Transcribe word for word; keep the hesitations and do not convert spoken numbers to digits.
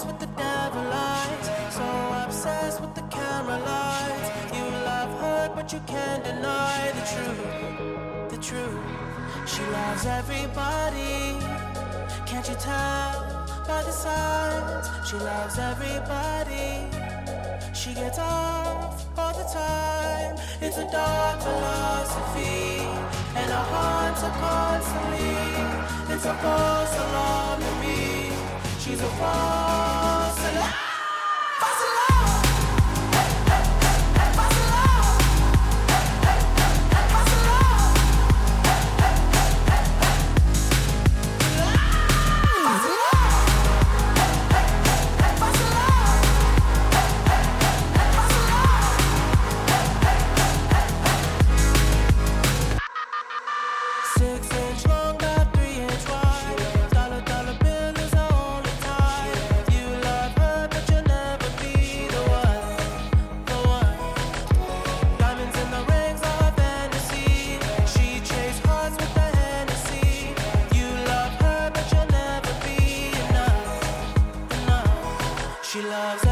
obsessed with the devil lights, so obsessed with the camera lights. You love her, but you can't deny the truth, the truth. She loves everybody, can't you tell by the signs? She loves everybody, she gets off all the time. It's a dark philosophy, and our hearts are constantly. It's a false alarm to me. She's a false alarm. False alarm. False alarm. False alarm. False alarm. False alarm. False alarm. Six inch long, got three inch wide. Dollar, dollar bill is the only tie. You love her, but you'll never be the one, the one. Diamonds in the rings are her fantasy. She chased hearts with the Hennessy. You love her, but you'll never be enough, enough. She loves